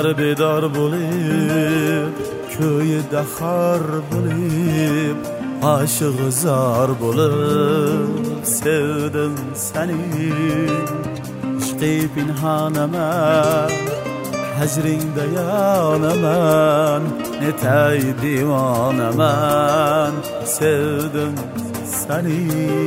Tunlar bedor bo'lib, ko'yida xor bo'lib, aşığı zar bo'lib sevdim seni. İşqi pinhanaman, hecringda yonaman, netay divonaman, sevdim seni.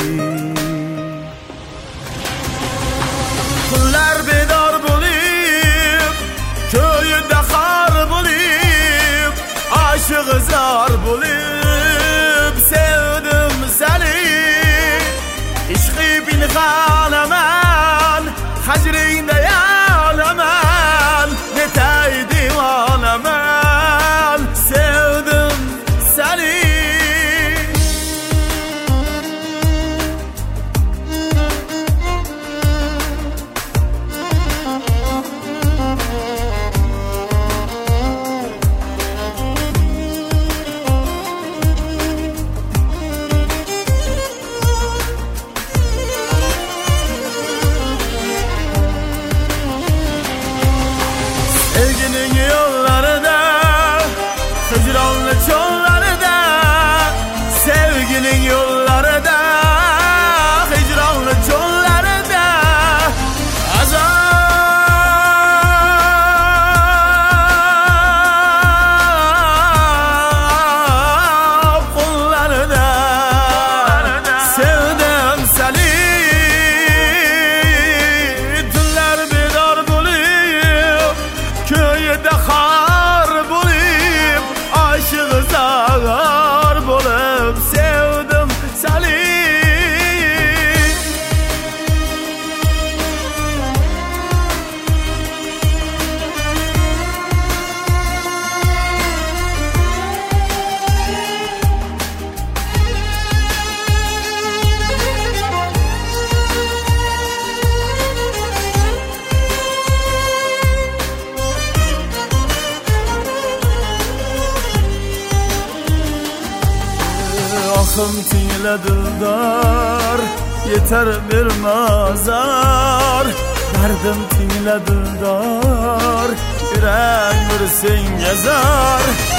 Tunlar bedor bo'lib, ko'yida xor bo'lib, aşığı zar bo'lib sevdim seni. İşqi pinhanaman, hecringda yonaman, netay divonaman, sevdim seni. Sevginin yollarında, hicranlı çollarında, sevginin yollarında, hicranlı çollarında, azap kollarında sevdim seni. Tunlar bedor bo'lib, ko'yida xor bo'lib, aşığı zar bo'lib sevdim seni. Ahım tingle dildar, yeter bir mazar. Derdim tingle dildar, yürek bir sen yazar.